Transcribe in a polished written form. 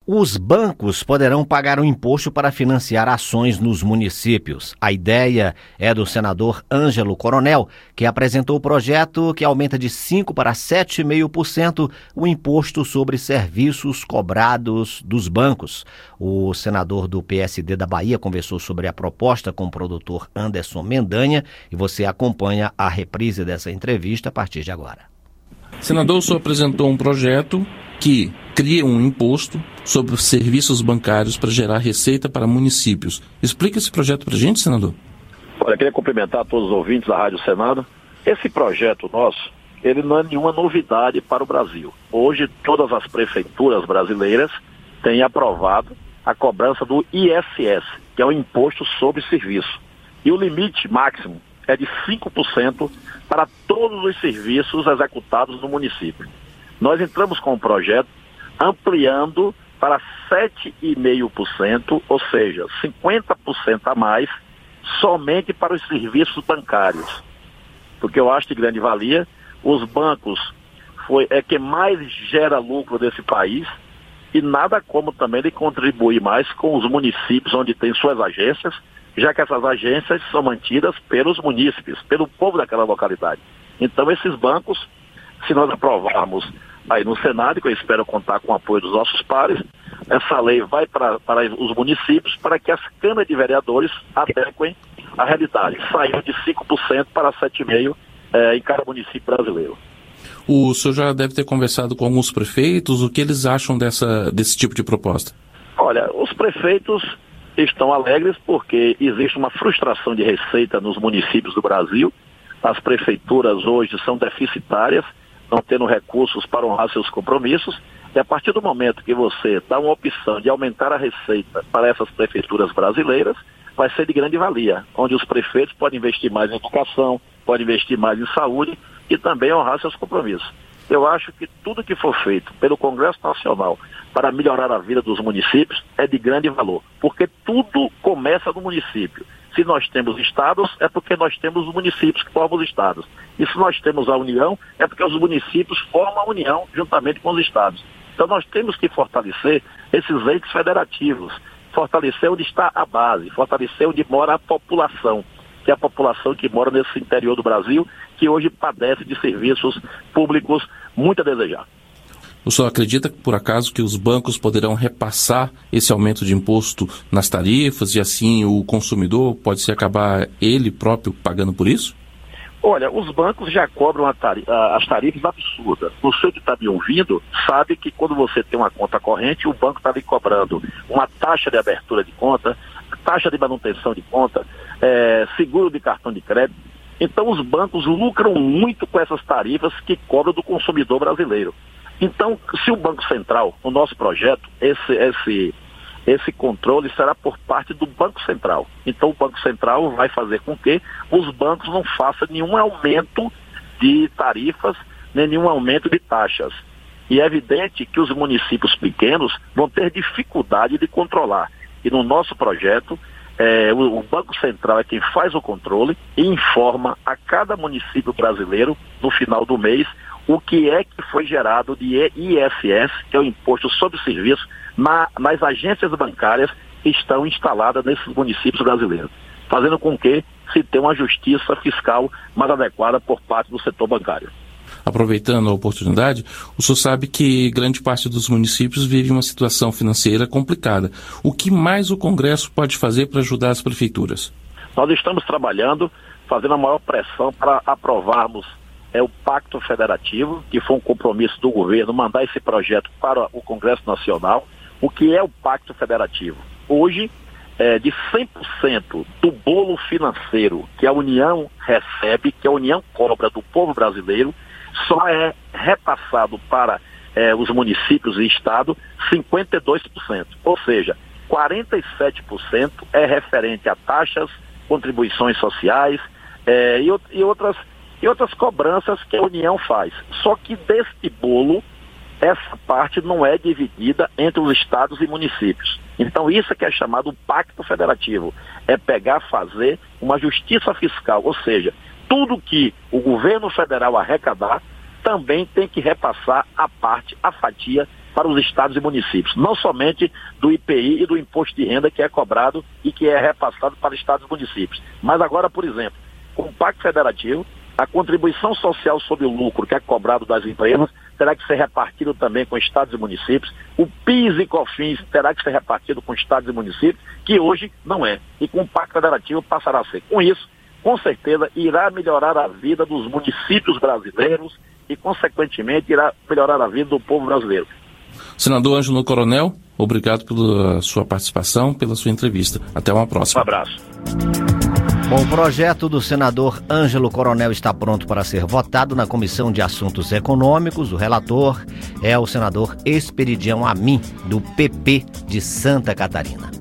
Os bancos poderão pagar um imposto para financiar ações nos municípios. A ideia é do senador Ângelo Coronel, que apresentou o projeto que aumenta de 5% para 7,5% o imposto sobre serviços cobrados dos bancos. O senador do PSD da Bahia conversou sobre a proposta com o produtor Anderson Mendanha e você acompanha a reprise dessa entrevista a partir de agora. Senador, o senhor apresentou um projeto que cria um imposto sobre os serviços bancários para gerar receita para municípios. Explica esse projeto para a gente, senador. Olha, queria cumprimentar todos os ouvintes da Rádio Senado. Esse projeto nosso, ele não é nenhuma novidade para o Brasil. Hoje, todas as prefeituras brasileiras têm aprovado a cobrança do ISS, que é o Imposto sobre Serviço. E o limite máximo é de 5% para todos os serviços executados no município. Nós entramos com um projeto ampliando para 7,5%, ou seja, 50% a mais, somente para os serviços bancários. Porque eu acho de grande valia, os bancos é quem mais gera lucro desse país e nada como também de contribuir mais com os municípios onde tem suas agências, já que essas agências são mantidas pelos munícipes, pelo povo daquela localidade. Então esses bancos, se nós aprovarmos aí no Senado, que eu espero contar com o apoio dos nossos pares, essa lei vai para os municípios para que as câmaras de vereadores adequem a realidade, saindo de 5% para 7,5% em cada município brasileiro. O senhor já deve ter conversado com alguns prefeitos, o que eles acham desse tipo de proposta? Olha, os prefeitos estão alegres porque existe uma frustração de receita nos municípios do Brasil. As prefeituras hoje são deficitárias, não tendo recursos para honrar seus compromissos, e a partir do momento que você dá uma opção de aumentar a receita para essas prefeituras brasileiras, vai ser de grande valia, onde os prefeitos podem investir mais em educação, podem investir mais em saúde e também honrar seus compromissos. Eu acho que tudo que for feito pelo Congresso Nacional para melhorar a vida dos municípios é de grande valor, porque tudo começa no município. Se nós temos estados, é porque nós temos os municípios que formam os estados. E se nós temos a União, é porque os municípios formam a União juntamente com os estados. Então nós temos que fortalecer esses entes federativos, fortalecer onde está a base, fortalecer onde mora a população, que é a população que mora nesse interior do Brasil, que hoje padece de serviços públicos muito a desejar. O senhor acredita, por acaso, que os bancos poderão repassar esse aumento de imposto nas tarifas e assim o consumidor pode se acabar ele próprio pagando por isso? Olha, os bancos já cobram as tarifas absurdas. Você que está me ouvindo sabe que quando você tem uma conta corrente, o banco está lhe cobrando uma taxa de abertura de conta, taxa de manutenção de conta, seguro de cartão de crédito. Então os bancos lucram muito com essas tarifas que cobram do consumidor brasileiro. Então, se o Banco Central, no nosso projeto, esse controle será por parte do Banco Central. Então, o Banco Central vai fazer com que os bancos não façam nenhum aumento de tarifas, nem nenhum aumento de taxas. E é evidente que os municípios pequenos vão ter dificuldade de controlar. E no nosso projeto, o Banco Central é quem faz o controle e informa a cada município brasileiro, no final do mês, o que é que foi gerado de ISS, que é o Imposto sobre Serviço, nas agências bancárias que estão instaladas nesses municípios brasileiros, fazendo com que se tenha uma justiça fiscal mais adequada por parte do setor bancário. Aproveitando a oportunidade, o senhor sabe que grande parte dos municípios vive uma situação financeira complicada. O que mais o Congresso pode fazer para ajudar as prefeituras? Nós estamos trabalhando, fazendo a maior pressão para aprovarmos o Pacto Federativo, que foi um compromisso do governo mandar esse projeto para o Congresso Nacional. O que é o Pacto Federativo? Hoje, de 100% do bolo financeiro que a União recebe, que a União cobra do povo brasileiro, só é repassado para os municípios e estado 52%. Ou seja, 47% é referente a taxas, contribuições sociais e outras cobranças que a União faz. Só que deste bolo, essa parte não é dividida entre os estados e municípios. Então isso é que é chamado Pacto Federativo. É fazer uma justiça fiscal, ou seja, tudo que o governo federal arrecadar também tem que repassar a fatia para os estados e municípios, não somente do IPI e do imposto de renda que é cobrado e que é repassado para estados e municípios. Mas agora, por exemplo, com o Pacto Federativo, a contribuição social sobre o lucro que é cobrado das empresas terá que ser repartido também com estados e municípios. O PIS e COFINS terá que ser repartido com estados e municípios, que hoje não é. E com o Pacto Federativo passará a ser. Com isso, com certeza, irá melhorar a vida dos municípios brasileiros e, consequentemente, irá melhorar a vida do povo brasileiro. Senador Ângelo Coronel, obrigado pela sua participação, pela sua entrevista. Até uma próxima. Um abraço. Bom, o projeto do senador Ângelo Coronel está pronto para ser votado na Comissão de Assuntos Econômicos. O relator é o senador Esperidião Amin, do PP de Santa Catarina.